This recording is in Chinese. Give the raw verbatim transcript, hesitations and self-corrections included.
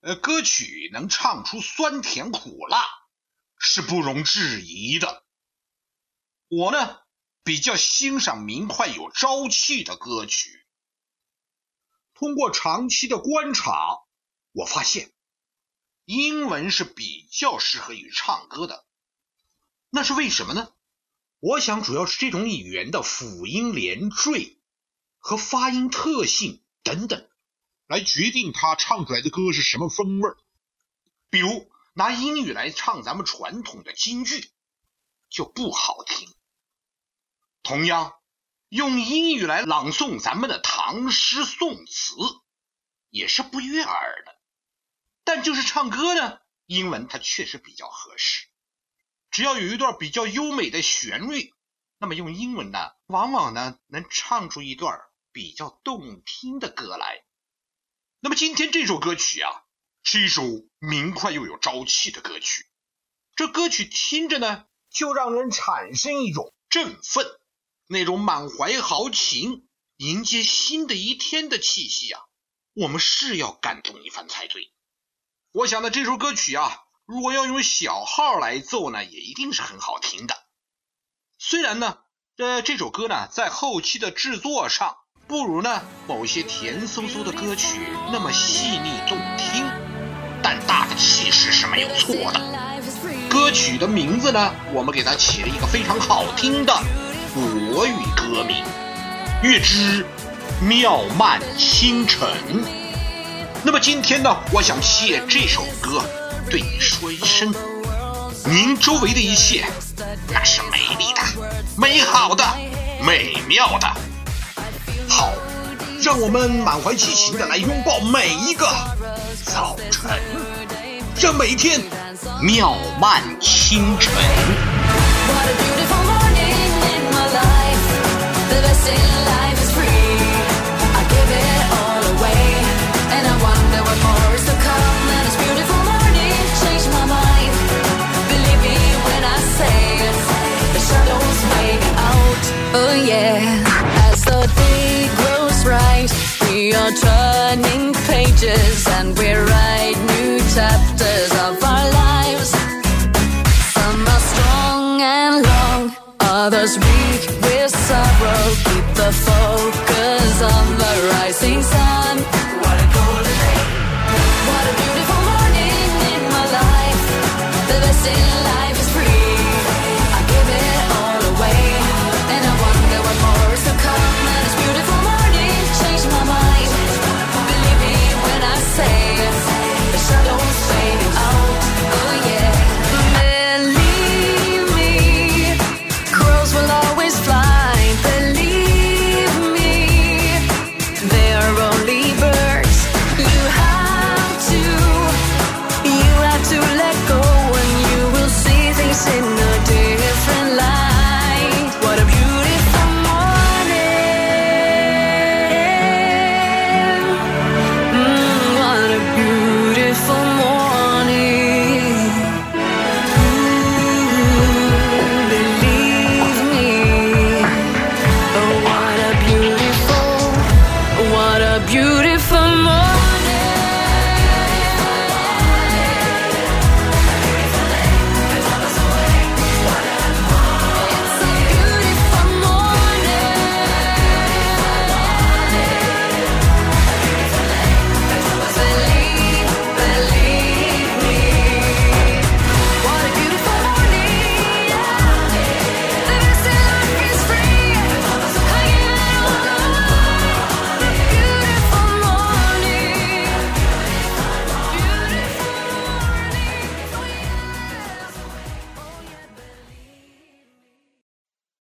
呃，歌曲能唱出酸甜苦辣是不容置疑的。我呢比较欣赏明快有朝气的歌曲。通过长期的观察，我发现英文是比较适合于唱歌的。那是为什么呢？我想主要是这种语言的辅音连缀和发音特性等等来决定他唱出来的歌是什么风味。比如拿英语来唱咱们传统的京剧就不好听，同样用英语来朗诵咱们的唐诗宋词也是不悦耳的。但就是唱歌呢，英文它确实比较合适。只要有一段比较优美的旋律，那么用英文呢往往呢能唱出一段比较动听的歌来。那么今天这首歌曲啊，是一首明快又有朝气的歌曲。这歌曲听着呢，就让人产生一种振奋，那种满怀豪情迎接新的一天的气息啊，我们是要感动一番才对。我想呢，这首歌曲啊，如果要用小号来奏呢，也一定是很好听的。虽然呢，呃，这首歌呢，在后期的制作上不如呢某些甜嗖嗖的歌曲那么细腻动听，但大的气势是没有错的。歌曲的名字呢，我们给它起了一个非常好听的国语歌名，乐之妙曼星辰。那么今天呢，我想借这首歌对你说一声，您周围的一切那是美丽的、美好的、美妙的。好，让我们满怀激情的来拥抱每一个早晨，让每一天妙曼星辰。 Oh yeah, as the day grows bright, we are turning pages and we write new chapters of our lives. Some are strong and long, others weak with sorrow. Keep the focus on the rising sun.